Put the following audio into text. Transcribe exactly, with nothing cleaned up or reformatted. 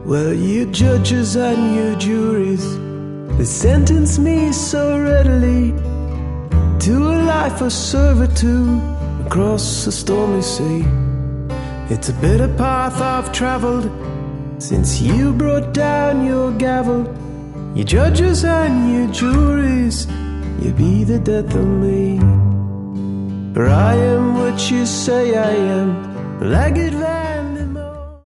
Well, you judges and you juries, they sentence me so readily to a life of servitude across a stormy sea. It's a bitter path I've traveled since you brought down your gavel. You judges and you juries, you be the death of me. For I am what you say I am, ragged